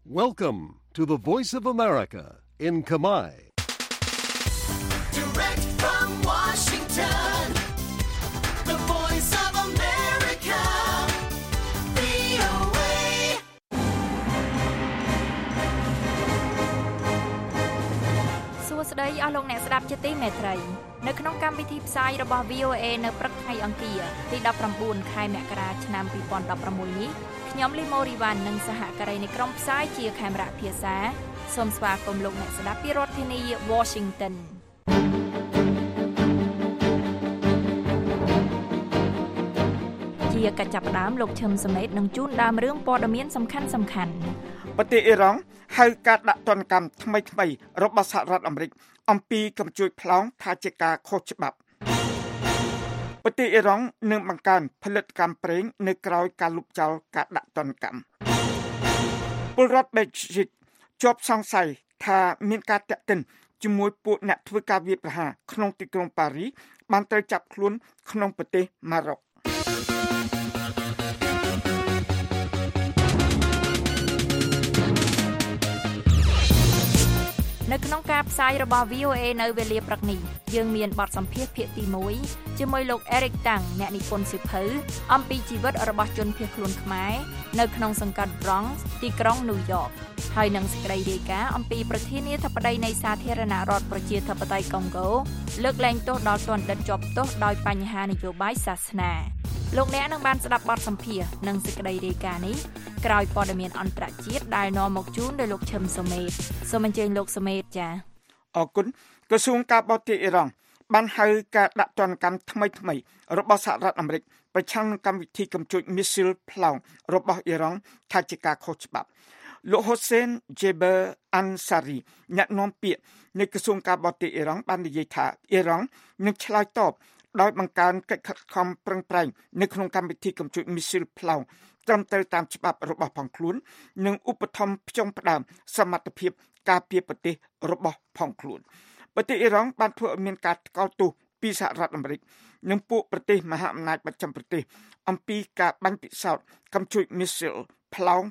Welcome to the Voice of America in Khmer. Direct from Washington, the Voice of America, VOA. សួស្តីអស់លោកអ្នកស្ដាប់ជាទីមេត្រីនៅក្នុងកម្មវិធីផ្សាយរបស់ VOA នៅព្រឹកថ្ងៃអង្គារទី19ខែមករាឆ្នាំ2016នេះខ្ញុំលីម៉ូរីវ៉ាន់និងសហការីនៃក្រុមផ្សាយជាខេមរៈភាសាសូមស្វាគមន៍លោកអ្នកស្ដាប់ពីរដ្ឋធានី Washington ជាកិច្ចចាប់ផ្ដើមលោកឈឹមសមេតនឹងជូនដើមរឿងព័ត៌មានសំខាន់ប្រទេសអ៊ីរ៉ង់ហៅការដាក់ទណ្ឌកម្មថ្មីរបស់សហរដ្ឋអាមេរិកអំពីកម្ពុជាប្លង់ថាជាការខុសច្បាប់ប្រទេសអ៊ីរ៉ង់នឹងបង្កើនផលិតកម្មប្រេងនៅក្រៅការលុបចោលការដាក់ទណ្ឌកម្មពលរដ្ឋបេជីកជាប់សង្ស័យថាមានការតាក់ទិនជាមួយពួកអ្នកធ្វើការវាយប្រហារក្នុងទីក្រុងប៉ារីសបានត្រូវចាប់ខ្លួនក្នុងប្រទេសម៉ារ៉ុកនៅក្នុងការផ្សាយរបស់ VOA នៅវេលាព្រឹកនេះយើងមានបទសម្ភាសន៍ភាគទី1ជាមួយលោក Eric Tang អ្នកនិពន្ធសៀវភៅអំពីជីវិតរបស់ជនភៀសខ្លួនខ្មែរនៅក្នុងសង្កាត់ Bronx ទីក្រុង New York ហើយនឹងសេចក្តីរាយការណ៍អំពីប្រធានាធិបតីនៃសាធារណរដ្ឋប្រជាធិបតេយ្យកុងហ្គោលើកលែងទោសដល់ទណ្ឌិតជាប់ទោសដោយបញ្ហានយោបាយសាសនាលោកអ្នកនឹងបានស្ដាប់បទសម្ភាសន៍និងសេចក្តីរាយការណ៍នេះក្រោយព័ត៌មានអន្តរជាតិដែលនាំមកជូនដោយលោកឈឹមសុមេតសូមអញ្ជើញលោកសុមេតចា៎អរគុណក្រសួងការបរទេសអ៊ីរ៉ង់បានហៅការដាក់ទណ្ឌកម្មថ្មីរបស់សហរដ្ឋអាមេរិកប្រឆាំងនឹងកម្មវិធីកំជួចមីស៊ីលប្លង់របស់អ៊ីរ៉ង់ថាជាការខុសច្បាប់លោកហ៊ូសេន Jeber Ansari អ្នកនាំពាក្យនៃក្រសួងការបរទេសអ៊ីរ៉ង់បាននិយាយថាអ៊ីរ៉ង់នឹងឆ្លើយតបដោយបង្កើនកិច្ចខិតខំប្រឹងប្រែងនៅក្នុងកម្មវិធីកំជួចមីស៊ីលប្លង់ត្រឹមត្រូវតាមច្បាប់របស់ផងខ្លួននិងឧបត្ថម្ភផ្ចុំផ្ដើមសមត្ថភាពការពារប្រទេសរបស់ផងខ្លួនប្រទេសអ៊ីរ៉ង់បានធ្វើឲ្យមានការថ្កោលទោសពីសហរដ្ឋអាមេរិកនិងពួកប្រទេសមហាអំណាចបស្ចិមប្រទេសអំពីការបាញ់ពិសោធន៍កំជួចមីស៊ីលប្លង់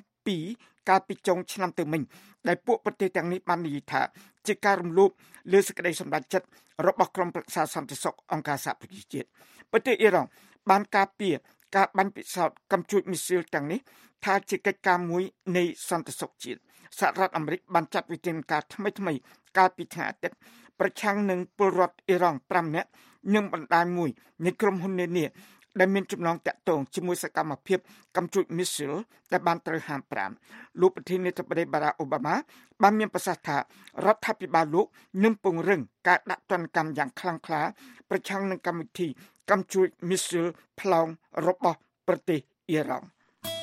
2កាលពីចុងឆ្នាំទៅមិញដែលពួកប្រទេសទាំងនេះបាននិយាយថាជាការរំលោភលើសេចក្តីសម្រេចចិត្តរបស់ក្រុមប្រឹក្សាសន្តិសុខអង្គការសហប្រជាជាតិប្រទេសអ៊ីរ៉ង់បានការពារការបាញ់ពិសោធន៍កំជួចមីស៊ីលទាំងនេះថាជាកិច្ចការមួយនៃសន្តិសុខជាតិសហរដ្ឋអាមេរិកបានចាត់វិធានការថ្មីកាលពីថ្ងៃអាទិត្យប្រឆាំងនឹងពលរដ្ឋអ៊ីរ៉ង់5នាក់និងបណ្ដាញមួយនៃក្រុមហ៊ុននានាដែលមានចំណងតាក់ទងជាមួយសកម្មភាពកំជួចមីស៊ីលដែលបានត្រូវហាម5លោកប្រធានាធិបតីបារ៉ាអូបាម៉ាបានមានប្រសាសន៍ថារដ្ឋាភិបាលលោកនឹងពង្រឹងការដាក់ទណ្ឌកម្មយ៉ាងខ្លាំងក្លាប្រឆាំងនឹងកម្មវិធីកំជួចមីស៊ីលប្លង់របស់ប្រទេសអ៊ីរ៉ង់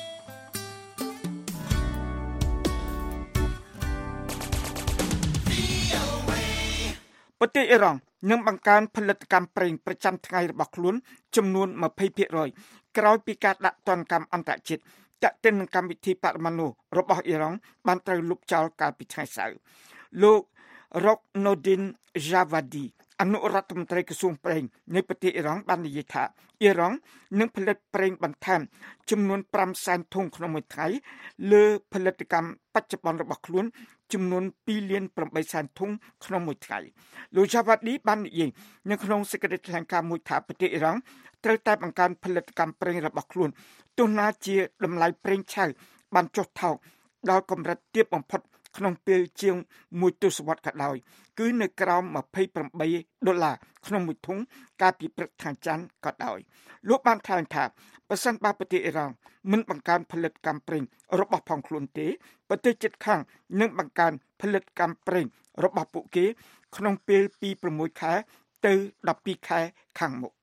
ប្រទេសអ៊ីរ៉ង់នឹងបង្កើនផលិតកម្មប្រេងប្រចាំថ្ងៃរបស់ខ្លួនចំនួន 20% ក្រោយពីការដាក់ទណ្ឌកម្មអន្តរជាតិតាក់ទិននឹងកម្មវិធីបរមាណុរបស់អ៊ីរ៉ង់បានត្រូវលុបចោលកាលពីថ្ងៃសៅរ៍លោក Roknodin Javadi អនុរដ្ឋមន្ត្រីក្រសួងប្រេងនៃប្រទេសអ៊ីរ៉ង់បាននិយាយថាអ៊ីរ៉ង់នឹងផលិតប្រេងបន្ថែមចំនួន5សែនធុងក្នុងមួយថ្ងៃលើផលិតកម្មបច្ចុប្បន្នរបស់ខ្លួនចំនួន2លាន8សែនធុងក្នុងមួយថ្ងៃលោក Javadi បាននិយាយនៅក្នុងសេចក្តីថ្លែងការណ៍មួយថាប្រទេសអ៊ីរ៉ង់ត្រូវតែបង្កើនផលិតកម្មប្រេងរបស់ខ្លួនទោះណាជាតម្លៃប្រេងឆៅបានចុះថោកដល់កម្រិតទាបបំផុតក្នុងពេលជាង1ទសវត្សរ៍ក៏ដោយគឺនៅក្រោម$28ក្នុងមួយធុងកាលពីព្រឹកថ្ងៃច័ន្ទក៏ដោយលោកបានថ្លែងថាប្រសិនបើប្រទេសអ៊ីរ៉ង់មិនបង្កើនផលិតកម្មប្រេងរបស់ផងខ្លួនទេប្រទេសជិតខាងនឹងបង្កើនផលិតកម្មប្រេងរបស់ពួកគេក្នុងពេលពី6ខែទៅ12ខែខាងមុខ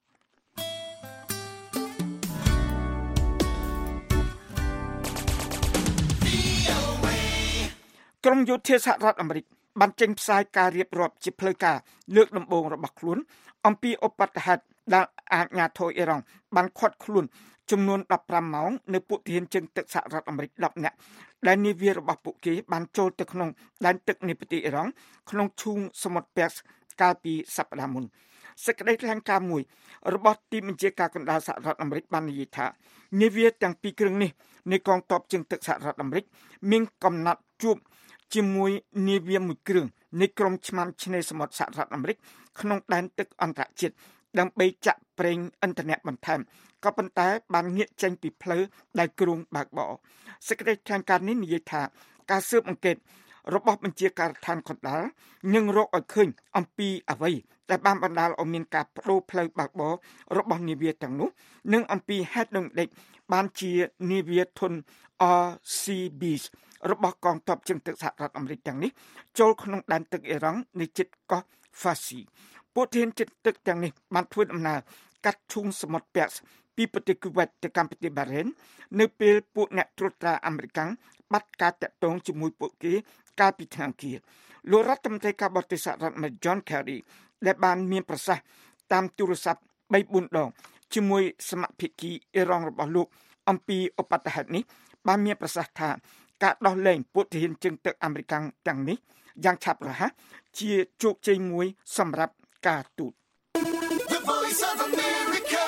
ក្រុមយោធាសហរដ្ឋអាមេរិកបានចេញផ្សាយការរៀបរាប់ជាផ្លូវការលើកដំបូងរបស់ខ្លួនអំពីឧបទ្ទហេតុដែលអាជ្ញាធរអ៊ីរ៉ង់បានឃាត់ខ្លួនចំនួន15ម៉ោងនៅពួកទាហានជើងទឹកសហរដ្ឋអាមេរិក10នាក់ដែលនាវារបស់ពួកគេបានចូលទៅក្នុងដែនទឹកនៃប្រទេសអ៊ីរ៉ង់ក្នុងឈូងសមុទ្រពែសកាលពីសប្តាហ៍មុនសេចក្តីថ្លែងការណ៍មួយរបស់ទីបញ្ជាការកណ្ដាលសហរដ្ឋអាមេរិកបាននិយាយថានាវាទាំងពីរគ្រឿងនេះនៃកងទ័ពជើងទឹកសហរដ្ឋអាមេរិកមានកំណត់ជួបជាមួយនាវាមួយគ្រឿងនៃក្រុមឆ្មាំឆ្នេរសមុទ្រសហរដ្ឋអាមេរិកក្នុងដែនទឹកអន្តរជាតិដើម្បីចាក់ប្រេងឥន្ធនៈបន្ថែមក៏ប៉ុន្តែបានងាកចេញពីផ្លូវដែលគ្រោងបើកបរសេចក្តីថ្លែងការណ៍នេះនិយាយថាការស៊ើបអង្កេតរបស់បញ្ជាការដ្ឋានកណ្ដាលនឹងរកឲ្យឃើញអំពីអ្វីដែលបានបណ្ដាលឲ្យមានការបដូរផ្លូវបើកបររបស់នាវាទាំងនោះនិងអំពីហេតុដូចម្តេចបានជានាវាធុន RCBs របស់កងទ័ពជើងទឹកសហរដ្ឋអាមេរិកទាំងនេះចូលក្នុងដែនទឹកអ៊ីរ៉ង់នៅជិតកោះ Farsi ពួកធានជិតទឹកទាំងនេះបានធ្វើដំណើរកាត់ឈូងសមុទ្រពាក់ពីប្រទេសគូវេតទៅកាន់ប្រទេសបារ៉េននៅពេលពួកអ្នកត្រួតត្រាអាមេរិកបាត់ការតាក់ទងជាមួយពួកគេកាលពីឆ្នាំគីលោករដ្ឋមន្ត្រីការបរទេសសហរដ្ឋអាមេរិក John Kerry ដែលបានមានប្រសាសន៍តាមទូរស័ព្ទ 3-4 ដងជាមួយសមាភិកីអ៊ីរ៉ង់របស់លោកអំពីឧបទ្ទហេតុនេះបានមានប្រសាសន៍ថាការដោះលែងពួកទាហានជើងទឹកអាមេរិកទាំងនេះយ៉ាងឆាប់រហ័សជាជោគជ័យមួយសម្រាប់ការទូត The Voice of America,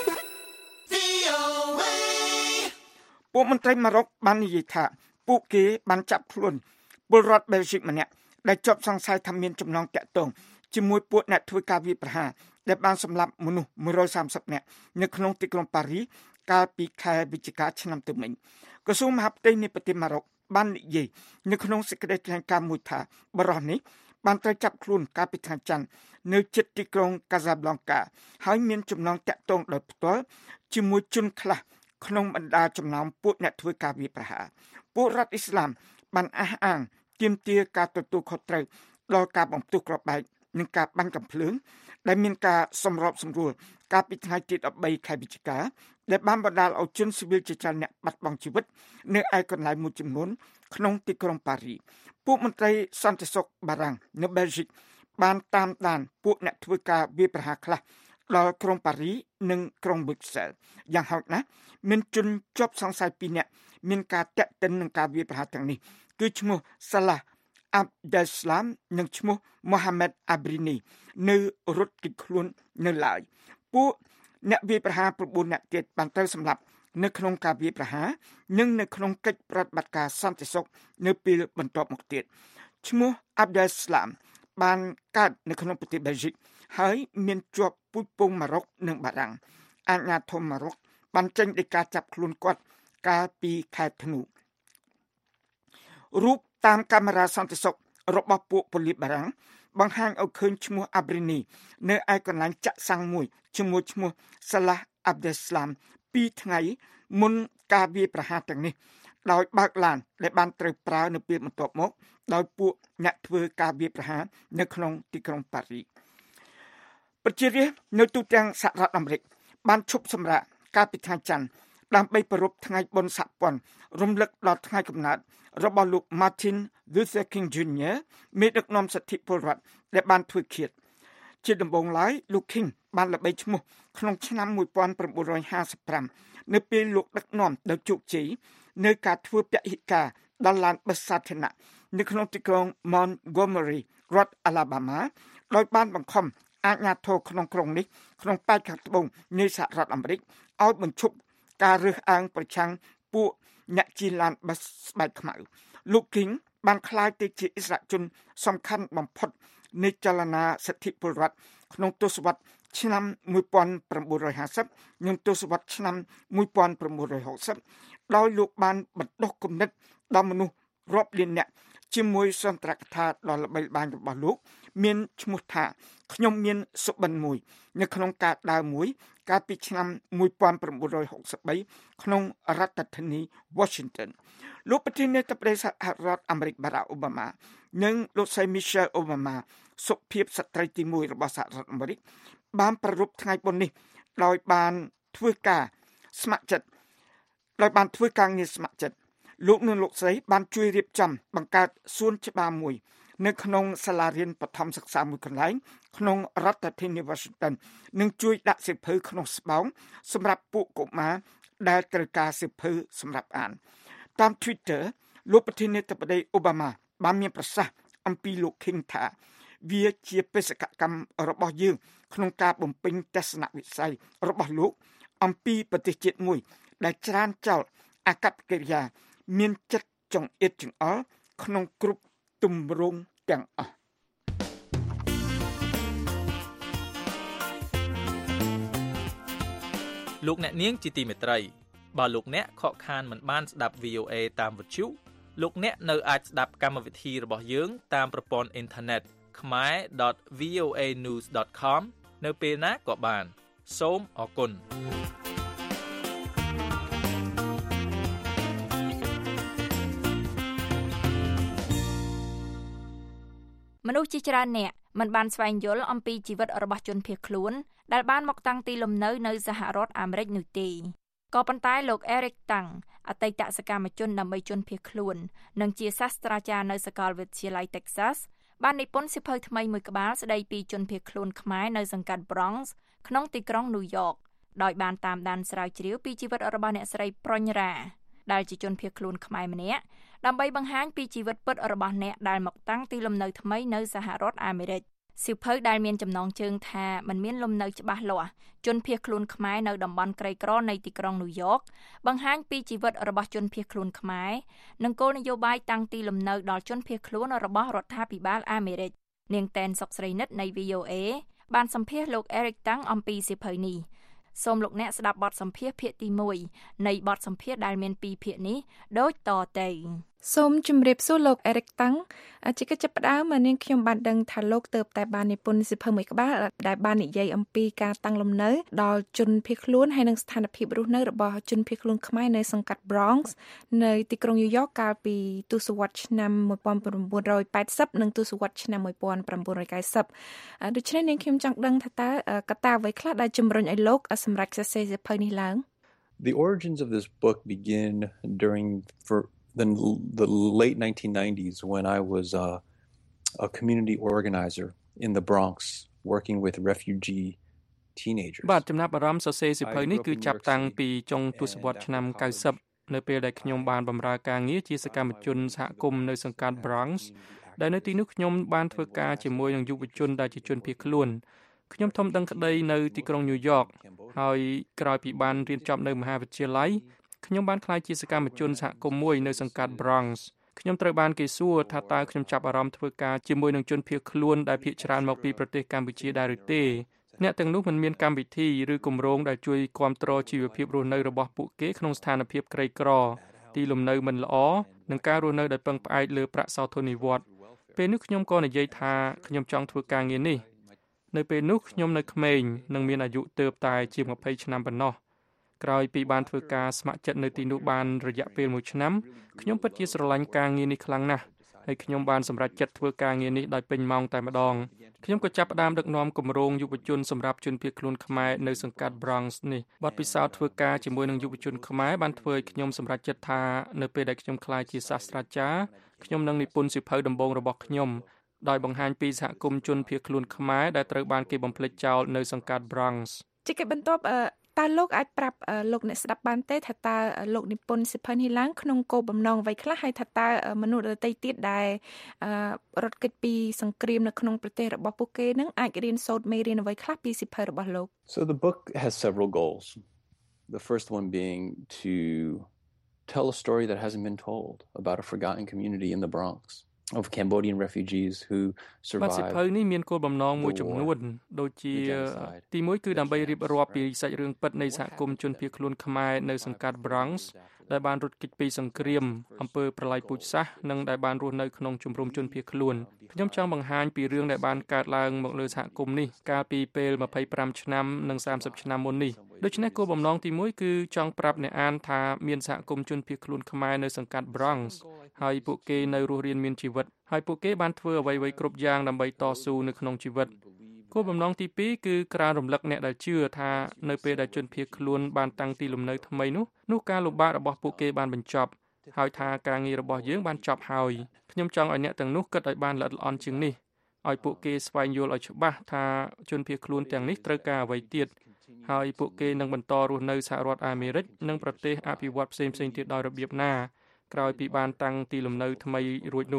VOA. ពួកមន្ត្រីម៉ារ៉ុកបាននិយាយថាពួកគេបានចាប់ខ្លួនពលរដ្ឋបែលហ្សិកម្នាក់ដែលជាប់សង្ស័យថាមានចំណងតាក់ទងជាមួយពួកអ្នកធ្វើការវាយប្រហារដែលបានសម្លាប់មនុស្ស130នាក់នៅក្នុងទីក្រុងប៉ារីសកាលពីខែវិច្ឆិកាឆ្នាំទៅមិញក្រសួងមហាផ្ទៃនៃប្រទេសម៉ារ៉ុកបាននិយាយនៅក្នុងសេចក្តីថ្លែងការណ៍មួយថាបរិសុទ្ធនេះបានត្រូវចាប់ខ្លួនកាលពីថ្ងៃច័ន្ទនៅជិតទីក្រុងកាសាប្លង់កាហើយមានចំណងតាក់ទងដោយផ្ទាល់ជាមួយជនខ្លះក្នុងបណ្ដាចំណោមពួកអ្នកធ្វើការវាយប្រហារពួករដ្ឋអ៊ីស្លាមបានអះអាងទាមទារការទទួលខុសត្រូវដល់ការបំផ្ទុះគ្រាប់បែកនិងការបាញ់កាំភ្លើងដែលមានការសម្របសម្រួលកាលពីថ្ងៃទី13ខែវិច្ឆិកាដែលបានបណ្ដាលឲ្យជនស៊ីវិលជាច្រើនអ្នកបាត់បង់ជីវិតនៅឯកន្លែងមួយចំនួនក្នុងទីក្រុងប៉ារីសពួកមន្ត្រីសន្តិសុខបារាំងនៅបែលហ្សិកបានតាមដានពួកអ្នកធ្វើការវាយប្រហារខ្លះដល់ក្រុងប៉ារីសនិងក្រុងប៊ុចសែលយ៉ាងហោចណាស់មានជនជាប់សង្ស័យ2នាក់មានការតាក់ទិននឹងការវាយប្រហារទាំងនេះគឺឈ្មោះសាឡាអាប់ដែលស្លាមនិងឈ្មោះម៉ូហាម៉េតអាប្រីនីនៅរត់គេចខ្លួននៅឡើយពួកអ្នកវាយប្រហារ9នាក់ទៀតបានត្រូវសម្លាប់នៅក្នុងការវាយប្រហារនិងនៅក្នុងកិច្ចប្រតិបត្តិការសន្តិសុខនៅពេលបន្ទាប់មកទៀតឈ្មោះអាប់ដែលស្លាមបានកើតនៅក្នុងប្រទេសបែលហ្សិកហើយមានជាប់ពូជពងម៉ារ៉ុកនិងបារាំងអាជ្ញាធរម៉ារ៉ុកបានចេញដីកាចាប់ខ្លួនគាត់កាលពីខែធ្នូរូបតាមកាមេរ៉ាសន្តិសុខរបស់ពួកប៉ូលីសបារាំងបង្ហាញឲ្យឃើញឈ្មោះអាប្រីនីនៅឯកន្លែងចាក់សាំងមួយជាមួយឈ្មោះសាឡាអាប់ដែលស្លាម2ថ្ងៃមុនការវាយប្រហារទាំងនេះដោយបើកឡានដែលបានត្រូវប្រើនៅពេលបន្ទាប់មកដោយពួកអ្នកធ្វើការវាយប្រហារនៅក្នុងទីក្រុងប៉ារីសប្រជារាស្ត្រនៅទូទាំងសហរដ្ឋអាមេរិកបានឈប់សម្រាកកាលពីថ្ងៃច័ន្ទដើម្បីប្រារព្ធថ្ងៃបុណ្យសហព័ន្ធរំលឹកដល់ថ្ងៃកំណើតរបស់លោក Martin Luther King Jr. មេដឹកនាំសិទ្ធិពលរដ្ឋដែលបានធ្វើឃាតជាដំបូងឡើយលោក King បានល្បីឈ្មោះក្នុងឆ្នាំ1955នៅពេលលោកដឹកនាំដោយជោគជ័យនៅការធ្វើពហិការដល់ឡានបិសសាធារណៈនៅក្នុងទីក្រុង Montgomery រដ្ឋ Alabama ដោយបានបង្ខំអាជ្ញាធរក្នុងក្រុងនេះក្នុងប៉ែកខាងត្បូងនៃសហរដ្ឋអាមេរិកឲ្យបញ្ឈប់ការរើសអើងប្រឆាំងពួកអ្នកជិះឡានបិសស្បែកខ្មៅលោក King បានក្លាយទៅជាអិសរាជជនសំខាន់បំផុតនៃចលនាសិទ្ធិពលរដ្ឋក្នុងទសវត្សរ៍ឆ្នាំ1950និងទសវត្សរ៍ឆ្នាំ1960ដោយលោកបានបណ្ដុះគំនិតដល់មនុស្សរាប់លាននាក់ជាមួយសន្ទរកថាដ៏ល្បីល្បាញរបស់លោកមានឈ្មោះថាខ្ញុំមានសុបិនមួយនៅក្នុងការដើរមួយកាលពីឆ្នាំ1963ក្នុងរដ្ឋធានី Washington លោកប្រធានាធិបតីសហរដ្ឋអាមេរិក Barack Obama និងលោកស្រី Michelle Obama សុភាពស្ត្រីទី1របស់សហរដ្ឋអាមេរិកបានប្រារព្ធថ្ងៃបុណ្យនេះដោយបានធ្វើការងារស្ម័គ្រចិត្តលោកនិងលោកស្រីបានជួយរៀបចំបង្កើតសួនច្បារមួយនៅក្នុងសាលារៀនបឋមសិក្សាមួយកន្លែងក្នុងរដ្ឋធានី Washington និងជួយដាក់សៀវភៅក្នុងស្បោងសម្រាប់ពួកកុមារដែលត្រូវការសៀវភៅសម្រាប់អានតាម Twitter លោកប្រធានាធិបតី Obama បានមានប្រសាសន៍អំពីលោក King ថាវាជាបេសកកម្មរបស់យើងក្នុងការបំពេញទស្សនវិស័យរបស់លោកអំពីប្រទេសជាតិមួយដែលច្រានចោលអាកប្បកិរិយាមានចិត្តចង្អៀតចង្អល់ក្នុងគ្រប់ទម្រង់ទាំងអស់លោកអ្នកនាងជាទីមេត្រីបើលោកអ្នកខកខានមិនបានស្ដាប់ VOA តាមវិទ្យុលោកអ្នកនៅអាចស្ដាប់កម្មវិធីរបស់យើងតាមប្រព័ន្ធអ៊ីនធឺណិត khmer.voanews.com នៅពេលណាក៏បានសូមអរគុណមនុស្សជាច្រើនអ្នកមិនបានស្វែងយល់អំពីជីវិតរបស់ជនភៀសខ្លួនដែលបានមកតាំងទីលំនៅនៅសហរដ្ឋអាមេរិកនោះទេក៏ប៉ុន្តែលោក Eric Tang អតីតសកម្មជនដើម្បីជនភៀសខ្លួននិងជាសាស្ត្រាចារ្យនៅសាកលវិទ្យាល័យ Texas បាននិពន្ធសៀវភៅថ្មីមួយក្បាលស្ដីពីជនភៀសខ្លួនខ្មែរនៅសង្កាត់ Bronx ក្នុងទីក្រុង New York ដោយបានតាមដានស្រាវជ្រាវពីជីវិតរបស់អ្នកស្រីប្រុញរ៉ាដែលជាជនភៀសខ្លួនខ្មែរម្នាក់ដើម្បីបង្ហាញពីជីវិតពិតរបស់អ្នកដែលមកតាំងទីលំនៅថ្មីនៅសហរដ្ឋអាមេរិកសៀវភៅដែលមានចំណងជើងថាมันមានលំនៅច្បាស់លាស់ជនភៀសខ្លួនខ្មែរនៅតំបន់ក្រីក្រនៃទីក្រុងញូវយ៉កបង្ហាញពីជីវិតរបស់ជនភៀសខ្លួនខ្មែរនិងគោលនយោបាយតាំងទីលំនៅដល់ជនភៀសខ្លួនរបស់រដ្ឋាភិបាលអាមេរិកនាងតែនសុកស្រីនិតនៃ VOA បានសម្ភាសន៍លោក Eric Tang អំពីសៀវភៅនេះសូមលោកអ្នកស្ដាប់បទសម្ភាសន៍ភាគទី1នៃបទសម្ភាសន៍ដែលមាន2ភាគនេះដូចតទៅសូមជម្រាបសួរលោក Eric Tang ជាកិច្ចចាប់ផ្ដើមនាងខ្ញុំបានដឹងថាលោកទើបតែបាននិពន្ធសៀវភៅមួយក្បាលដែលបាននិយាយអំពីការតាំងលំនៅដល់ជនភៀសខ្លួនហើយនិងស្ថានភាពរស់នៅរបស់ជនភៀសខ្លួនខ្មែរនៅសង្កាត់ Bronx នៅទីក្រុងញូវយ៉កកាលពីទសវត្សរ៍ឆ្នាំ1980និងទសវត្សរ៍ឆ្នាំ1990ដូច្នេះនាងខ្ញុំចង់ដឹងថាតើកត្តាអ្វីខ្លះដែលជំរុញឲ្យលោកសម្រេចសរសេរសៀវភៅនេះឡើង The origins of this book begin during the late 1990s when I was a community organizer in the Bronx working with refugee teenagers. បាទចំណាប់អារម្មណ៍សរសេរសៀវភៅនេះគឺចាប់តាំងពីចុងទសវត្សរ៍ឆ្នាំ90នៅពេលដែលខ្ញុំបានបម្រើការងារជាសកម្មជនសហគមន៍នៅសង្កាត់ Bronx ដែលនៅទីនោះខ្ញុំបានធ្វើការជាមួយនឹងយុវជនដែលជាជនភៀសខ្លួនខ្ញុំធំដឹងក្តីនៅទីក្រុងញូវយ៉កហើយក្រោយពីបានរៀនចប់នៅមហាវិទ្យាល័យខ្ញុំបានក្លាយជាសកម្មជនសហគមន៍មួយនៅសង្កាត់ Bronx ខ្ញុំត្រូវបានគេសួរថាតើខ្ញុំចាប់អារម្មណ៍ធ្វើការជាមួយនឹងជនភៀសខ្លួនដែលភាគច្រើនមកពីប្រទេសកម្ពុជាដែរឬទេអ្នកទាំងនោះមិនមានកម្មវិធីឬគម្រោងដែលជួយគាំទ្រជីវភាពរស់នៅរបស់ពួកគេក្នុងស្ថានភាពក្រីក្រទីលំនៅមិនល្អនិងការរស់នៅដែលពឹងផ្អែកលើប្រាក់សោធននិវត្តន៍ពេលនោះខ្ញុំក៏និយាយថាខ្ញុំចង់ធ្វើការងារនេះនៅពេលនោះខ្ញុំនៅក្មេងនិងមានអាយុទើបតែជាង20ឆ្នាំប៉ុណ្ណោះក្រោយពីបានធ្វើការស្ម័គ្រចិត្តនៅទីនោះបានរយៈពេល1ឆ្នាំខ្ញុំពិតជាស្រឡាញ់ការងារនេះខ្លាំងណាស់ហើយខ្ញុំបានសម្រេចចិត្តធ្វើការងារនេះដោយពេញម៉ោងតែម្ដងខ្ញុំក៏ចាប់ផ្ដើមដឹកនាំគម្រោងយុវជនសម្រាប់ជនភៀសខ្លួនខ្មែរនៅសង្កាត់ Bronx នេះបទពិសោធន៍ធ្វើការជាមួយនឹងយុវជនខ្មែរបានធ្វើឲ្យខ្ញុំសម្រេចចិត្តថានៅពេលដែលខ្ញុំក្លាយជាសាស្ត្រាចារ្យខ្ញុំនឹងនិពន្ធសៀវភៅដំបូងរបស់ខ្ញុំដោយបង្ហាញពីសហគមន៍ជនភៀសខ្លួនខ្មែរដែលត្រូវបានគេបំភ្លេចចោលនៅសង្កាត់ Bronx ជាកិច្ចបន្ទាប់តើលោកអាចប្រាប់លោកអ្នកស្ដាប់បានទេថាតើលោកនិពន្ធសៀវភៅនេះឡើងក្នុងគោលបំណងអ្វីខ្លះហើយថាតើមនុស្សដទៃទៀតដែលរត់គេចពីសង្គ្រាមនៅក្នុងប្រទេសរបស់ពួកគេនឹងអាចរៀនសូត្រមេរៀនអ្វីខ្លះពីសៀវភៅរបស់លោក So the book has several goals. The first one being to tell a story that hasn't been told about a forgotten community in the Bronx.of Cambodian refugees who survived សៀវភៅនេះមានគោលបំណងមួយចំនួនដូចជាទី1គឺដើម្បីរៀបរាប់ពីសាច់រឿងពិតនៃសហគមន៍ជនភៀសខ្លួនខ្មែរនៅសង្កាត់ Bronx ដែលបានរត់គេចពីសង្គ្រាមអំពើប្រល័យពូជសាសន៍និងដែលបានរស់នៅក្នុងជំរំជនភៀសខ្លួនខ្ញុំចង់បង្ហាញពីរឿងដែលបានកើតឡើងមកលើសហគមន៍នេះកាលពីពេល25ឆ្នាំនិង30ឆ្នាំមុននេះដូច្នេះគោលបំណងទី1គឺចង់ប្រាប់អ្នកអានថាមានសហគមន៍ជនភៀសខ្លួនខ្មែរនៅសង្កាត់ Bronx ហើយពួកគេនៅរស់រានមានជីវិតហើយពួកគេបានធ្វើអ្វីៗគ្រប់យ៉ាងដើម្បីតស៊ូនៅក្នុងជីវិតគោលបំណងទី2គឺក្រើនរំលឹកអ្នកដែលជឿថានៅពេលដែលជនភៀសខ្លួនបានតាំងទីលំនៅថ្មីនោះការលំបាករបស់ពួកគេបានបញ្ចប់ហើយថាការងាររបស់យើងបានចប់ហើយខ្ញុំចង់ឲ្យអ្នកទាំងនោះគិតឲ្យបានល្អិតល្អន់ជាងនេះឲ្យពួកគេស្វែងយល់ឲ្យច្បាស់ថាជនភៀសខ្លួនទាំងនេះត្រូវការអ្វីទៀតហើយពួកគេនឹងបន្តរស់នៅសហរដ្ឋអាមេរិកនិងប្រទេសអភិវឌ្ឍផ្សេងៗទៀតដោយរបៀបណាក្រោយពីបានតាំងទីលំនៅថ្មីរួចនោះ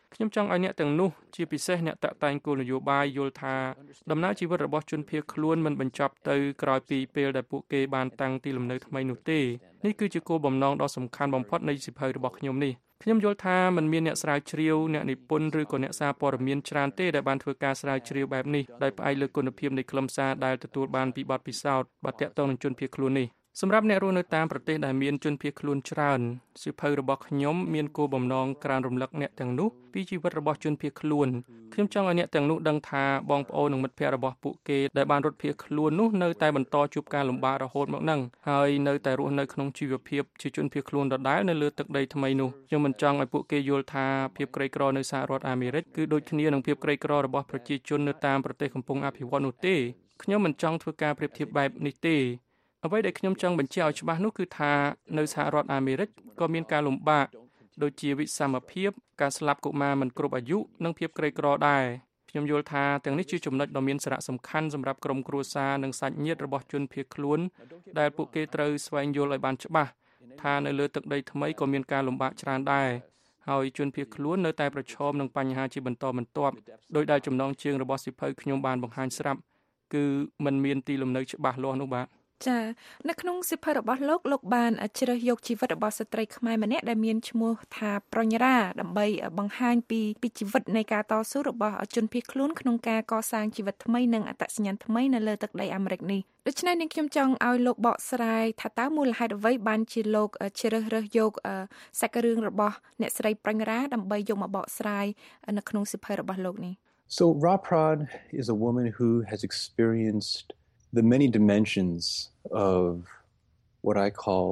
ខ្ញុំចង់ឲ្យអ្នកទាំងនោះជាពិសេសអ្នកតាក់តែងគោលនយោបាយយល់ថាដំណើរជីវិតរបស់ជនភៀសខ្លួនមិនបញ្ចប់ទៅក្រោយពីពេលដែលពួកគេបានតាំងទីលំនៅថ្មីនោះទេនេះគឺជាគោលបំណងដ៏សំខាន់បំផុតនៃសៀវភៅរបស់ខ្ញុំនេះខ្ញុំយល់ថាมันមានអ្នកស្រាវជ្រាវអ្នកនិពន្ធឬក៏អ្នកសារព័ត៌មានច្រើនទេដែលបានធ្វើការស្រាវជ្រាវបែបនេះដោយផ្អែកលើគុណភាពនៃខ្លឹមសារដែលទទួលបានពីបទពិសោធន៍បាទទាក់ទងនឹងជនភៀសខ្លួននេះសម្រាប់អ្នករស់នៅតាមប្រទេសដែលមានជនភៀសខ្លួនច្រើនសៀវភៅរបស់ខ្ញុំមានគោលបំណងក្រើនរំលឹកអ្នកទាំងនោះពីជីវិតរបស់ជនភៀសខ្លួនខ្ញុំចង់ឲ្យអ្នកទាំងនោះដឹងថាបងប្អូននិងមិត្តភ័ក្តិរបស់ពួកគេដែលបានរត់ភៀសខ្លួននោះនៅតែបន្តជួបការលំបាករហូតមកនឹងហើយនៅតែរស់នៅក្នុងជីវភាពជាជនភៀសខ្លួនដដែលនៅលើទឹកដីថ្មីនោះខ្ញុំមិនចង់ឲ្យពួកគេយល់ថាភាពក្រីក្រនៅសហរដ្ឋអាមេរិកគឺដូចគ្នានឹងភាពក្រីក្ររបស់ប្រជាជននៅតាមប្រទេសកំពុងអភិវឌ្ឍនោះទេខ្ញុំមិនចង់ធ្វើការប្រៀបធៀបបែបនេះទេអ្វីដែលខ្ញុំចង់បញ្ជាក់ឲ្យច្បាស់នោះគឺថានៅសហរដ្ឋអាមេរិកក៏មានការលំបាកដូចជាវិសមភាពការស្លាប់កុមារមិនគ្រប់អាយុនិងភាពក្រីក្រដែរខ្ញុំយល់ថាទាំងនេះជាចំណុចដ៏មានសារៈសំខាន់សម្រាប់ក្រុមគ្រួសារនិងសាច់ញាតិរបស់ជនភៀសខ្លួនដែលពួកគេត្រូវស្វែងយល់ឲ្យបានច្បាស់ថានៅលើទឹកដីថ្មីក៏មានការលំបាកច្រើនដែរហើយជនភៀសខ្លួននៅតែប្រឈមនឹងបញ្ហាជាបន្តបន្ទាប់ដោយដែលចំណងជើងរបស់សៀវភៅខ្ញុំបានបង្ហាញស្រាប់គឺมันមានទីលំនៅច្បាស់លាស់នោះបាទចានៅក្នុងសៀវភៅរបស់លោកបានជ្រើសយកជីវិតរបស់ស្ត្រីខ្មែរម្នាក់ដែលមានឈ្មោះថាប្រញ្ញរាដើម្បីបង្ហាញពីជីវិតនៃការតស៊ូរបស់ជនភៀសខ្លួនក្នុងការកសាងជីវិតថ្មីនិងអត្តសញ្ញាណថ្មីនៅលើទឹកដីអាមេរិកនេះដូច្នេះនាងខ្ញុំចង់ឲ្យលោកបកស្រាយថាតើមូលហេតុអ្វីបានជាលោកជ្រើសរើសយកសាច់រឿងរបស់អ្នកស្រីប្រញ្ញរាដើម្បីយកមកបកស្រាយនៅក្នុងសៀវភៅរបស់លោកនេះ So Ra Prad is a woman who has experienced the many dimensions of what I call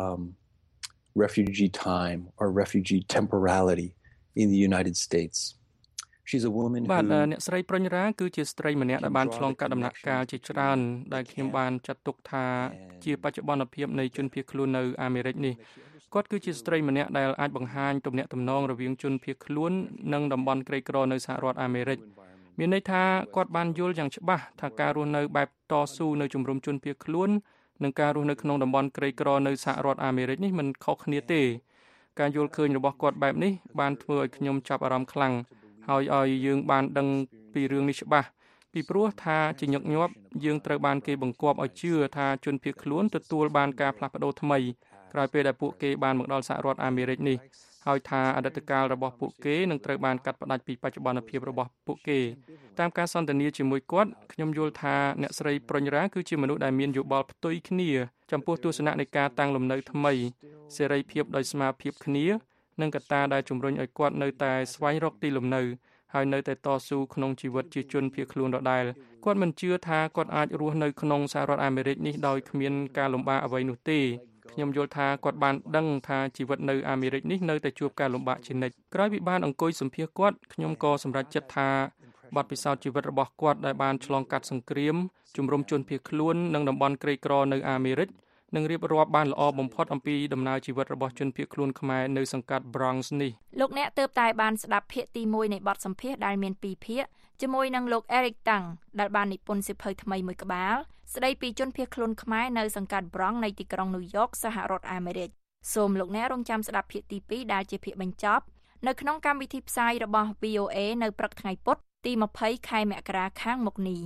refugee time or refugee temporality in the United States. She's a woman who បាទអ្នកស្រីប្រញ្ញរាគឺជាស្ត្រីម្នាក់ដែលបានឆ្លងកាត់ដំណាក់កាលជាច្រើនដែលខ្ញុំបានចាត់ទុកថាជាបច្ចុប្បន្នភាពនៃជនភៀសខ្លួននៅអាមេរិកនេះគាត់គឺជាស្ត្រីម្នាក់ដែលអាចបង្ហាញទំនាក់ទំនងរវាងជនភៀសខ្លួននិងតំបន់ក្រីក្រនៅសហរដ្ឋអាមេរិកមានន័យថាគាត់បានយល់យ៉ាងច្បាស់ថាការរស់នៅបែបតស៊ូនៅជំរំជនភៀសខ្លួននិងការរស់នៅក្នុងតំបន់ក្រីក្រនៅសហរដ្ឋអាមេរិកនេះមិនខុសគ្នាទេការយល់ឃើញរបស់គាត់បែបនេះបានធ្វើឲ្យខ្ញុំចាប់អារម្មណ៍ខ្លាំងហើយឲ្យយើងបានដឹងពីរឿងនេះច្បាស់ពីព្រោះថាជាញឹកញាប់យើងត្រូវបានគេបង្គាប់ឲ្យជឿថាជនភៀសខ្លួនទទួលបានការផ្លាស់ប្ដូរថ្មីក្រោយពេលដែលពួកគេបានមកដល់សហរដ្ឋអាមេរិកនេះហើយថាអតីតកាលរបស់ពួកគេនឹងត្រូវបានកាត់ផ្តាច់ពីបច្ចុប្បន្នភាពរបស់ពួកគេតាមការសន្ទនាជាមួយគាត់ខ្ញុំយល់ថាអ្នកស្រីប្រញ្ញរាគឺជាមនុស្សដែលមានយោបល់ផ្ទុយគ្នាចំពោះទស្សនៈនៃការតាំងលំនៅថ្មីសេរីភាពដោយស្មារតីគ្នានិងកត្តាដែលជំរុញឲ្យគាត់នៅតែស្វែងរកទីលំនៅហើយនៅតែតស៊ូក្នុងជីវិតជាជនភៀសខ្លួនដដែលគាត់មិនជឿថាគាត់អាចរស់នៅក្នុងសហរដ្ឋអាមេរិកនេះដោយគ្មានការលំបាកអ្វីនោះទេខ្ញុំយល់ថាគាត់បានដឹងថាជីវិតនៅអាមេរិកនេះនៅតែជួបការលំបាកជានិច្ចក្រោយពីបានអង្គុយសម្ភាសគាត់ខ្ញុំក៏សម្រេចចិត្តថាបទពិសោធន៍ជីវិតរបស់គាត់ដែលបានឆ្លងកាត់សង្គ្រាមជំរុំជនភៀសខ្លួននិងតំបន់ក្រីក្រនៅអាមេរិកនឹងរៀបរាប់បានល្អបំផុតអំពីដំណើរជីវិតរបស់ជនភៀសខ្លួនខ្មែរនៅសង្កាត់ Bronx នេះលោកអ្នកទើបតែបានស្ដាប់ភាគទី1នៃបទសម្ភាសន៍ដែលមាន2ភាគជាមួយនឹងលោក Eric Tang ដែលបាននិពន្ធសៀវភៅថ្មីមួយក្បាលស្ដីពីជនភៀសខ្លួនខ្មែរនៅសង្កាត់ Bronx នៃទីក្រុង New York សហរដ្ឋអាមេរិកសូមលោកអ្នករងចាំស្ដាប់ភាគទី2ដែលជាភាគបញ្ចប់នៅក្នុងកម្មវិធីផ្សាយរបស់ VOA នៅព្រឹកថ្ងៃពុធទី20ខែមករាខាងមុខនេះ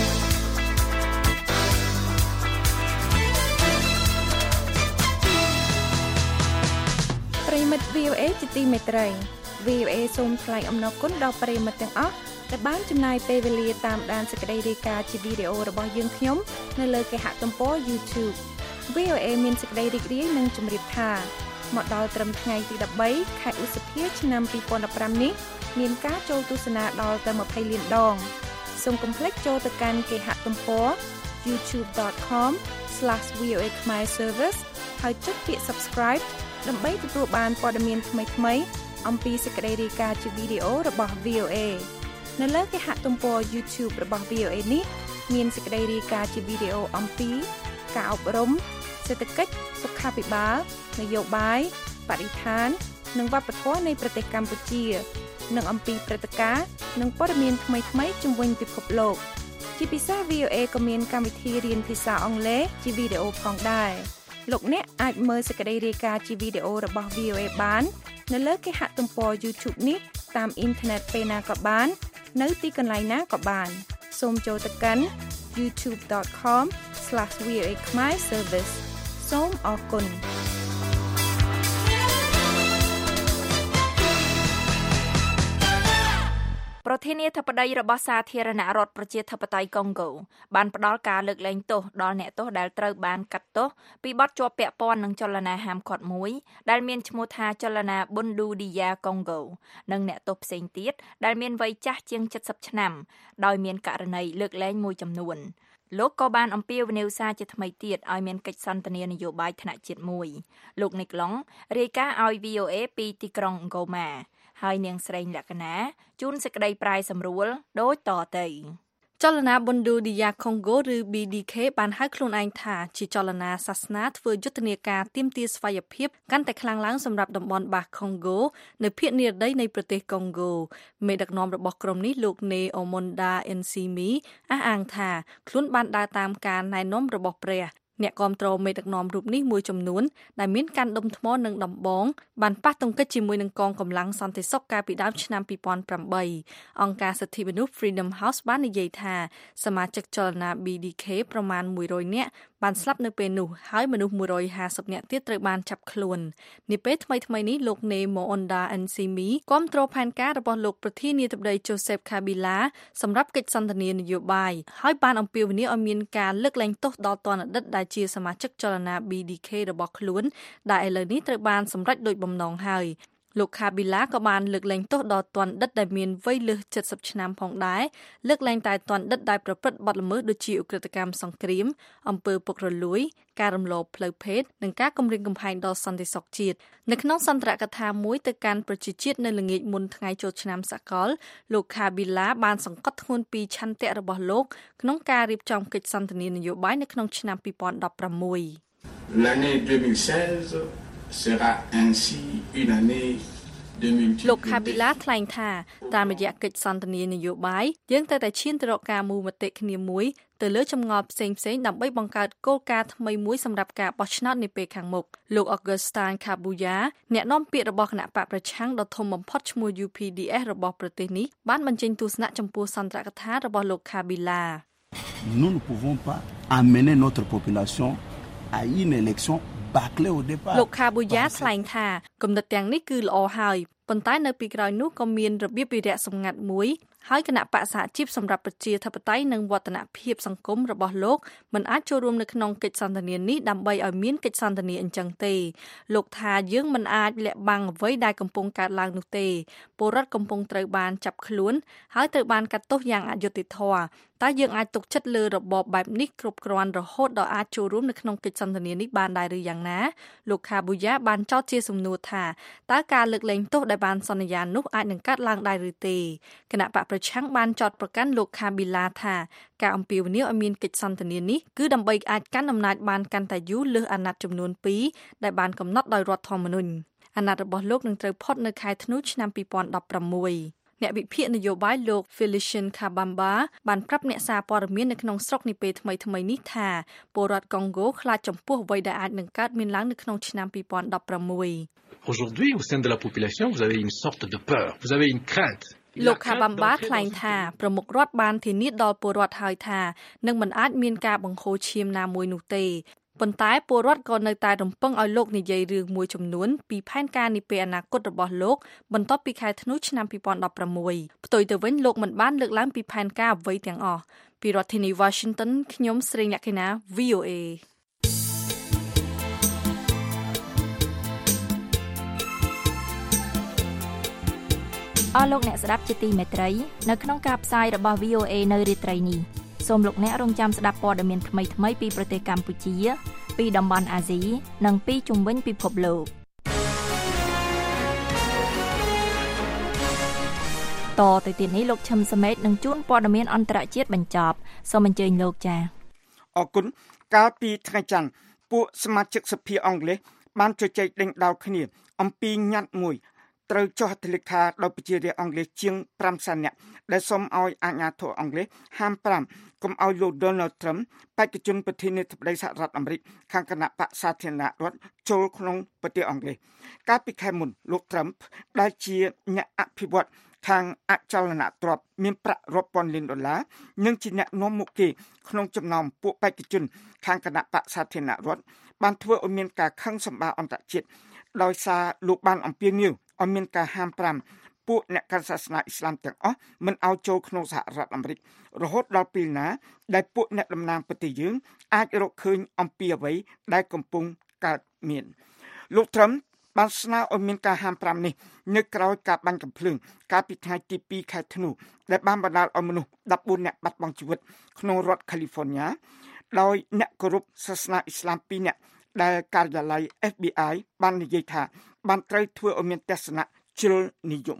ប្រិមិត្ត VOA ជាទីមេត្រី VOA សូមថ្លែងអំណរគុណដល់ប្រិមិត្តទាំងអស់ដែលបានចំណាយពេលវេលាតាមដានសេចក្តីរាយការណ៍ជាវីដេអូរបស់យើងខ្ញុំនៅលើគេហទំព័រ YouTube VOA មានសេចក្តីរីករាយនិងជម្រាបថាមកដល់ត្រឹមថ្ងៃទី13ខែឧសភាឆ្នាំ2015នេះមានការចូលទស្សនាដល់ទៅ20លានដងសូមកុំភ្លេចចូលទៅកាន់គេហទំព័រ youtube.com/VOA Khmer Service ហើយចុចពាក្យ Subscribe ដើម្បីទទួលបានព័ត៌មានថ្មីៗអំពីសេចក្តីរាយការណ៍ជាវីដេអូរបស់ VOA នៅលើគេហទំព័រ YouTube របស់ VOA នេះមានសេចក្តីរាយការណ៍ជាវីដេអូអំពីការអប់រំសេដ្ឋកិច្ចសុខាភិបាលនយោបាយបរិស្ថាននិងវប្បធម៌នៃប្រទេសកម្ពុជានិងអំពីព្រឹត្តិការណ៍និងព័ត៌មានថ្មីៗជុំវិញពិភពលោកជាពិសេស VOA ក៏មានកម្មវិធីរៀនភាសាអង់គ្លេសជាវីដេអូផងដែរលោកអ្នកអាចមើលសេចក្តីរាយការណ៍ជាវីដេអូរបស់ VOA បាននៅលើគេហទំព័រ YouTube នេះតាមអ៊ីនធឺណិតពេលណាក៏បាននៅទីកន្លែងណាក៏បានសូមចូលទៅកាន់ youtube.com/voa Khmer Service សូមអរគុណប្រធានាធិបតីរបស់សាធារណរដ្ឋប្រជាធិបតេយ្យកុងហ្គោបានផ្ដល់ការលើកលែងទោសដល់អ្នកទោសដែលត្រូវបានកាត់ទោសពីបទជាប់ពាក់ព័ន្ធនឹងចលនាហាមឃាត់មួយដែលមានឈ្មោះថាចលនា Bundu Dia Congo និងអ្នកទោសផ្សេងទៀតដែលមានវ័យចាស់ជាង70ឆ្នាំដោយមានករណីលើកលែងមួយចំនួនលោកក៏បានអំពាវនាវសារជាថ្មីទៀតឲ្យមានកិច្ចសន្ទនានយោបាយថ្នាក់ជាតិមួយលោកនីក្លុងរាយការណ៍ឲ្យ VOA ពីទីក្រុងហ្គោម៉ាហើយនាងស្រីលក្ខណាជូនសេចក្តីប្រាយសម្រួលដូចតទៅចលនា Bundu Dia Congo ឬ BDK បានហៅខ្លួនឯងថាជាចលនាសាសនាធ្វើយុទ្ធនាការទាមទារស្វ័យភាពកាន់តែខ្លាំងឡើងសម្រាប់តំបន់បាស Congo នៅភាគនិរតីនៃប្រទេសកុងហ្គោមេដឹកនាំរបស់ក្រុមនេះលោកនេអូមុនដាអិនស៊ីមីអះអាងថាខ្លួនបានដើរតាមការណែនាំរបស់ព្រះអ្នកគាំទ្រមេដឹកនាំរូបនេះមួយចំនួនដែលមានការដុំថ្មនិងដំបងបានប៉ះទង្គិចជាមួយនឹងកងកម្លាំងសន្តិសុខកាលពីដើមឆ្នាំ2008អង្គការសិទ្ធិមនុស្ស Freedom House បាននិយាយថាសមាជិកចលនា BDK ប្រមាណ100នាក់បានស្លាប់នៅពេលនោះហើយមនុស្ស150នាក់ទៀតត្រូវបានចាប់ខ្លួននាពេលថ្មីៗនេះលោកនេម៉ូអុនដាអិនស៊ីមីគាំទ្រផែនការរបស់លោកប្រធានាធិបតី Joseph Kabila សម្រាប់កិច្ចសន្ទនានយោបាយហើយបានអំពាវនាវឲ្យមានការលើកលែងទោសដល់ទណ្ឌិតដែលជាសមាជិកចលនា BDK របស់ខ្លួនដែលឥឡូវនេះត្រូវបានសម្រេចដោយបំណងហើយលោកខាប៊ីឡាក៏បានលើកលែងទោសដល់ទណ្ឌិតដែលមានវ័យលើស70ឆ្នាំផងដែរលើកលែងតែទណ្ឌិតដែលប្រព្រឹត្តបទល្មើសដូចជាឧក្រិដ្ឋកម្មសង្គ្រាមអំពើពុករលួយការរំលោភផ្លូវភេទនិងការគំរាមកំហែងដល់សន្តិសុខជាតិនៅក្នុងសន្ទរកថាមួយទៅកាន់ប្រជាជាតិនៅល្ងាចមុនថ្ងៃចូលឆ្នាំសកលលោកខាប៊ីឡាបានសង្កត់ធ្ងន់ពីឆន្ទៈរបស់លោកក្នុងការរៀបចំកិច្ចសន្ទនានយោបាយនៅក្នុងឆ្នាំ2016 L'année 2016 sera ainsi une année de multiples លោកខាប៊ីឡាថ្លែងថាតាមរយៈកិច្ចសន្ទនានយោបាយយើងត្រូវតែឈានទៅរកការមូលមតិគ្នាមួយទៅលើចម្ងល់ផ្សេងៗដើម្បីបង្កើតគោលការណ៍ថ្មីមួយសម្រាប់ការបោះឆ្នោតនាពេលខាងមុខលោក Augustin Kabuya អ្នកនាំពាក្យរបស់គណៈបកប្រឆាំងដ៏ធំបំផុតឈ្មោះ UPDS របស់ប្រទេសនេះបានបញ្ចេញទស្សនៈចំពោះសន្ទរកថារបស់លោក Kabila Nous ne pouvons pas amener notre population à une élection លោកខាប៊ូយ៉ាថ្លែងថាគំនិតទាំងនេះគឺល្អហើយប៉ុន្តែនៅពីក្រោយនោះក៏មានរបៀបវិរៈសម្ងាត់មួយហើយគណៈបក្សសហជីពសម្រាប់ប្រជាធិបតេយ្យនិងវឌ្ឍនភាពសង្គមរបស់លោកមិនអាចចូលរួមនៅក្នុងកិច្ចសន្ទនានេះដើម្បីឲ្យមានកិច្ចសន្ទនាអញ្ចឹងទេលោកថាយើងមិនអាចលាក់បាំងអ្វីដែលកំពុងកើតឡើងនោះទេពលរដ្ឋកំពុងត្រូវបានចាប់ខ្លួនហើយត្រូវបានកាត់ទោសយ៉ាងអយុត្តិធម៌តែយើងអាចទុកចិត្តលើរបបបែបនេះគ្រប់គ្រាន់រហូតដល់អាចចូលរួមនៅក្នុងកិច្ចសន្ទនានេះបានដែរឬយ៉ាងណាលោកខាប៊ូយ៉ាបានចោទជាសំណួរថាតើការលើកលែងទោសដែលបានសន្យានោះអាចនឹងកើតឡើងដែរឬទេគណៈបកប្រឆាំងបានចោទប្រកាន់លោកខាប៊ីឡាថាការអំពាវនាវឲ្យមានកិច្ចសន្ទនានេះគឺដើម្បីអាចកាន់អំណាចបានកាន់តែយូរលើសអាណត្តិចំនួន2ដែលបានកំណត់ដោយរដ្ឋធម្មនុញ្ញអាណត្តិរបស់លោកនឹងត្រូវផុតនៅខែធ្នូឆ្នាំ2016អ្នកវិភាគនយោបាយលោក Felician Kabamba បានប្រាប់អ្នកសារព័ត៌មាននៅក្នុងស្រុកនាពេលថ្មីៗនេះថាពលរដ្ឋកុងហ្គោខ្លាចចំពោះអ្វីដែលអាចនឹងកើតមានឡើងនៅក្នុងឆ្នាំ2016 Aujourd'hui au sein de la population vous avez une sorte de peur vous avez une crainte លោកខាបាំបាថ្លែងថាប្រមុខរដ្ឋបានធានាដល់ពលរដ្ឋហើយថានឹងមិនអាចមានការបង្ហូរឈាមណាមួយនោះទេប៉ុន្តែពលរដ្ឋក៏នៅតែរំពឹងឲ្យលោកនិយាយរឿងមួយចំនួនពីផែនការនាពេលអនាគតរបស់លោកបន្ទាប់ពីខែធ្នូឆ្នាំ2016ផ្ទុយទៅវិញលោកមិនបានលើកឡើងពីផែនការអ្វីទាំងអស់ពីរដ្ឋធានី Washington ខ្ញុំស្រីលក្ខិណា VOAអស់លោកអ្នកស្ដាប់ជាទីមេត្រីនៅក្នុងការផ្សាយរបស់ VOA នៅរាត្រីនេះសូមលោកអ្នករងចាំស្ដាប់ព័ត៌មានថ្មីៗពីប្រទេសកម្ពុជាពីតំបន់អាស៊ីនិងពីជុំវិញពិភពលោកតទៅទៀតនេះលោកឈឹមសមេតនឹងជួនព័ត៌មានអន្តរជាតិបញ្ចប់សូមអញ្ជើញលោកចា៎អរគុណកាលពីថ្ងៃច័ន្ទពួកសមាជិកសភាអង់គ្លេសបានជជែកដេញដោលគ្នាអំពីញត្តិមួយត្រូវចុះហត្ថលេខាដោយប្រជារាស្ត្រអង់គ្លេសជាង500,000 នាក់ដែលសូមឲ្យអាជ្ញាធរអង់គ្លេសហាម5កុំឲ្យលោក Donald Trump បេក្ខជនប្រធានាធិបតីសហរដ្ឋអាមេរិកខាងគណៈបក្សសាធារណរដ្ឋចូលក្នុងប្រទេសអង់គ្លេសកាលពីខែមុនលោក Trump ដែលជាអ្នកអភិវឌ្ឍខាងអចលនទ្រព្យមានប្រាក់រាប់ពាន់លានដុល្លារនិងជាអ្នកនាំមុខគេក្នុងចំណោមពួកបេក្ខជនខាងគណៈបក្សសាធារណរដ្ឋបានធ្វើឲ្យមានការខឹងសម្បារអន្តរជាតិដោយសារលោកបានអំពាវនាវឲ្យមានការហាម5ពួកអ្នកកាន់សាសនាអ៊ីស្លាមទាំងអស់មិនឲ្យចូលក្នុងសហរដ្ឋអាមេរិករហូតដល់ពេលណាដែលពួកអ្នកតំណាងប្រទេសយើងអាចរកឃើញអំពីអ្វីដែលកំពុងកើតមានលោក Trump បានស្នើឲ្យមានការហាម5នេះនៅក្រៅការបាញ់កាំភ្លើងកាលពីថ្ងៃទី2ខែធ្នូដែលបានបណ្ដាលឲ្យមនុស្ស14នាក់បាត់បង់ជីវិតក្នុងរដ្ឋ California ដោយអ្នកគោរពសាសនាអ៊ីស្លាម2នាក់ដែលការិយាល័យ FBI បាននិយាយថាបានត្រូវធ្វើឲ្យមានទស្សនៈជ្រុលនិយម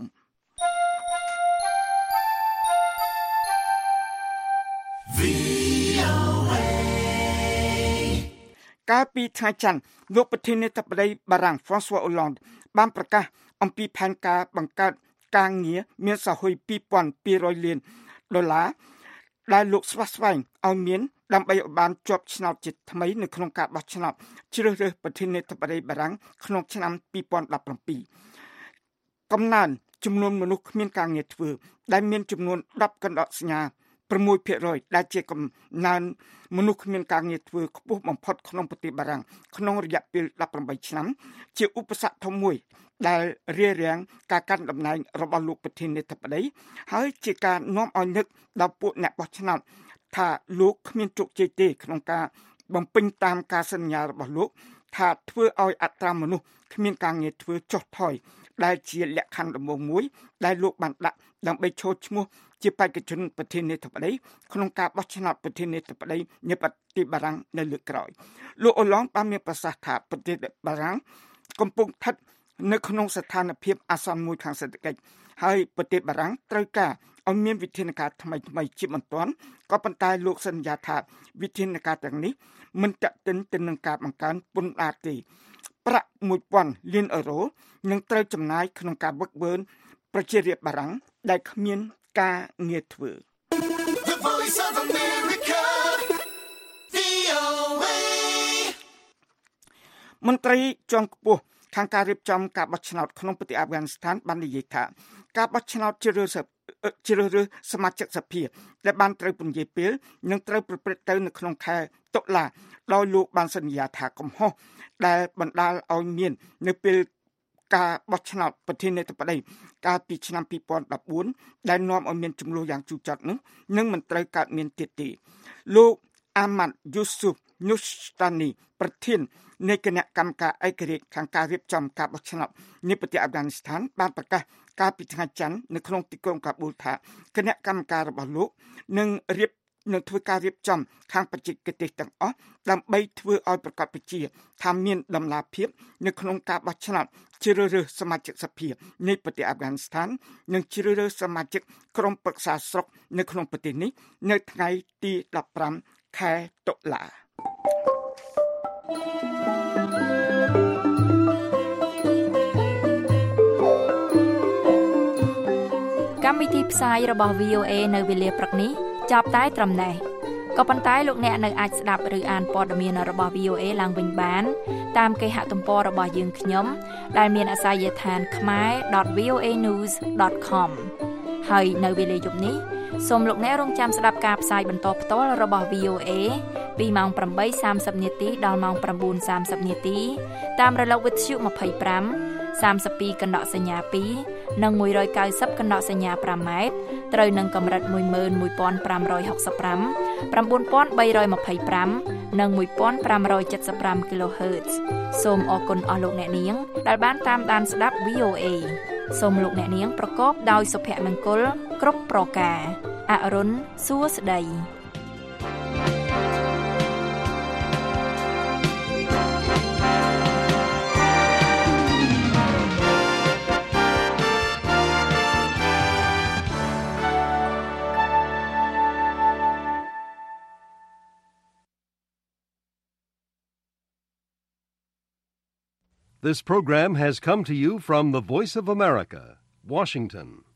កាលពីថ្ងៃច័ន្ទលោកប្រធានាធិបតីបារាំង François Hollande បានប្រកាសអំពីផែនការបង្កើតការងារមានសហុយ $2,200 លានដែលលោកស្វាស្វែងឲ្យមានដើម្បីឲ្យបានជាប់ឆ្នោតជាថ្មីនៅក្នុងការបោះឆ្នោតជ្រើសរើសប្រធានាធិបតីបារាំងក្នុងឆ្នាំ2017កំណើនចំនួនមនុស្សគ្មានការងារធ្វើដែលមានចំនួន10កណ្ដោសញ្ញា 6% ដែលជាកំណើនមនុស្សគ្មានការងារធ្វើខ្ពស់បំផុតក្នុងប្រទេសបារាំងក្នុងរយៈពេល18ឆ្នាំជាឧបសគ្គធំមួយដែលរារាំងការកាន់តំណែងរបស់លោកប្រធានាធិបតីហើយជាការនាំឲ្យនឹកដល់ពួកអ្នកបោះឆ្នោតថាលោកគ្មានជោគជ័យទេក្នុងការបំពេញតាមការសន្យារបស់លោកថាធ្វើឲ្យអត្រាមនុស្សគ្មានការងារធ្វើចុះថយដែលជាលក្ខខណ្ឌដំបូងមួយដែលលោកបានដាក់ដើម្បីចូលឈ្មោះជាបេក្ខជនប្រធានាធិបតីក្នុងការបោះឆ្នោតប្រធានាធិបតីនៃប្រទេសបារាំងនៅលើកក្រោយលោកអូឡង់បានមានប្រសាសន៍ថាប្រទេសបារាំងកំពុងស្ថិតនៅក្នុងស្ថានភាពអាសន្នមួយខាងសេដ្ឋកិច្ចហើយប្រទេសបារាំងត្រូវការឲ្យមានវិធានការថ្មីជាបន្ទាន់ក៏ប៉ុន្តែលោកសន្យាថាវិធានការទាំងនេះមិនទាក់ទិនទៅនឹងការបង្កើនពន្ធដារទេប្រាក់$1,000 លាននឹងត្រូវចំណាយក្នុងការវឹកវើប្រជារាស្ត្របារាំងដែលគ្មានការងារធ្វើ The Voice of America VOA មន្ត្រីជាន់ខ្ពស់ខាងការរៀបចំការបោះឆ្នោតក្នុងប្រទេសអាហ្វហ្គានីស្ថានបាននិយាយថាការបោះឆ្នោតជ្រើសរើសសមាជិកសភាដែលបានត្រូវពន្យាពេលនឹងត្រូវប្រព្រឹត្តទៅនៅក្នុងខែតុលាដោយលោកបានសន្យាថាកំហុសដែលបណ្ដាលឲ្យមាននៅពេលការបោះឆ្នោតប្រធានាធិបតីកាលពីឆ្នាំ2014ដែលនាំឲ្យមានចំនួនយ៉ាងជូរចត់នោះនឹងមិនត្រូវកើតមានទៀតទេលោកអាម៉ាត់យូស៊ូហ្វនូស្តានីប្រធាននៃគណៈកម្មការឯករាជ្យខាងការរៀបចំការបោះឆ្នោតនៃប្រទេសអាហ្វហ្គានីស្ថានបានប្រកាសកាលពីថ្ងៃច័ន្ទនៅក្នុងទីក្រុងកាប៊ូលថាគណៈកម្មការរបស់លោកនឹងធ្វើការរៀបចំខាងបច្ចេកទេសទាំងអស់ដើម្បីធ្វើឲ្យប្រកបជាថាមានដំណាភៀបនៅក្នុងការបោះឆ្នោតជ្រើសរើសសមាជិកសភានៃប្រទេសអាហ្វហ្គានីស្ថាននិងជ្រើសរើសសមាជិកក្រុមប្រឹក្សាស្រុកនៅក្នុងប្រទេសនេះនៅថ្ងៃទី15ខែតុលាកម្មវិធីផ្សាយរបស់ VOA នៅវេលាព្រឹកនេះចាប់តែត្រឹមនេះក៏ប៉ុន្តែលោកអ្នកនៅអាចស្ដាប់ឬអានព័ត៌មានរបស់ VOA ឡើងវិញបានតាមគេហទំព័ររបស់យើងខ្ញុំដែលមានអាសយដ្ឋានkhmer.voanews.com ហើយនៅវេលាយប់នេះសូមលោកអ្នករងចាំស្ដាប់ការផ្សាយបន្តផ្ទាល់របស់ VOA ពីម៉ោង 8:30 នាទីដល់ម៉ោង 9:30 នាទីតាមរលកវិទ្យុ25 32កណ្ដកសញ្ញា2និង190កណ្ដកសញ្ញា5ម៉ែត្រត្រូវនឹងកម្រិត 11565 9325 និង 1575 kHz សូមអរគុណអស់លោកអ្នកនាងដែលបានតាមដានស្ដាប់ VOA សូមលោកអ្នកនាងប្រកបដោយសុភមង្គលគ្រប់ប្រការអរុនសួស្តី This program has come to you from the Voice of America, Washington.